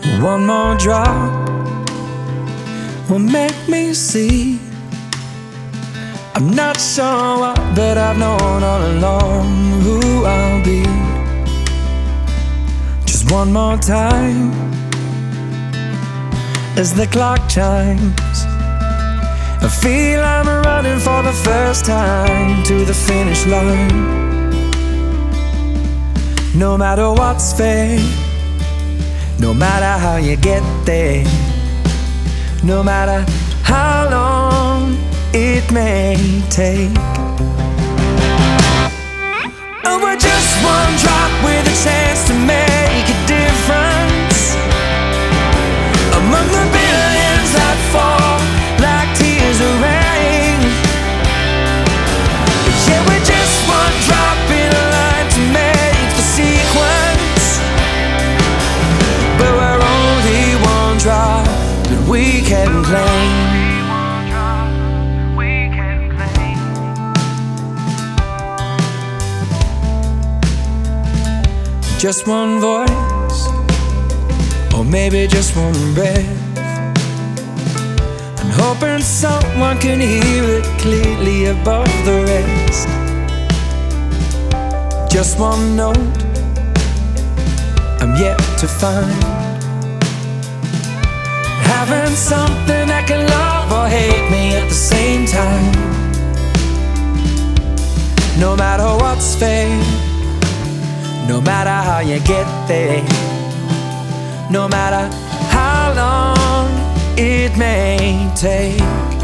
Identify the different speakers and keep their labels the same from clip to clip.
Speaker 1: One more drop will make me see. I'm not sure what, but I've known all along who I'll be. Just one more time as the clock chimes. I feel I'm running for the first time to the finish line. No matter what's fair, no matter how you get there, no matter how long it may take. Oh, we're just one drop with a chance to make a difference among the billions that fall like tears of rain. Yeah, we're just one drop in a line to make the sequence, but we're only one drop that we can claim. Just one voice, or maybe just one breath. I'm hoping someone can hear it clearly above the rest. Just one note I'm yet to find, having something that can love or hate me at the same time. No matter what's fair, no matter how you get there, no matter how long it may take.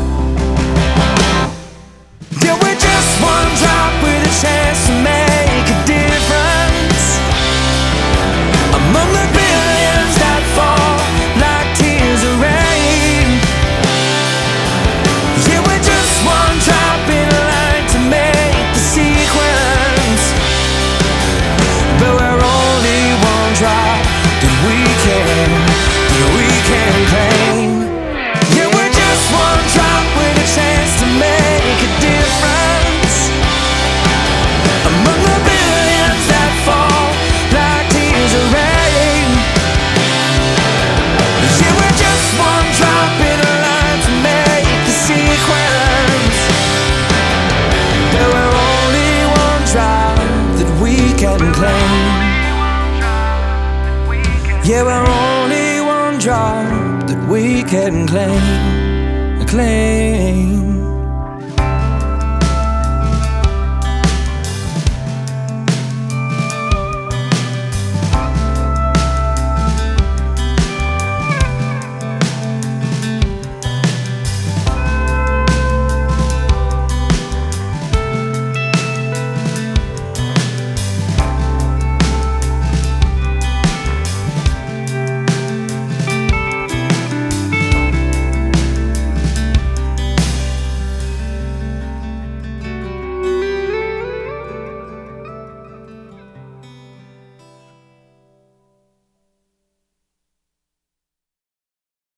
Speaker 1: Yeah, we're just one drop with a chance to make a difference among the billions that fall like tears of rain. Yeah, we're just one drop in a line to make the sequence, but we're only one drop that we can claim. Yeah, we're just one drop with a chance to make a difference among the billions that fall like tears of rain. Yeah, we're just one drop in a line to make the sequence, but we're only one drop that we can claim. Yeah, we're only one drop that we can claim.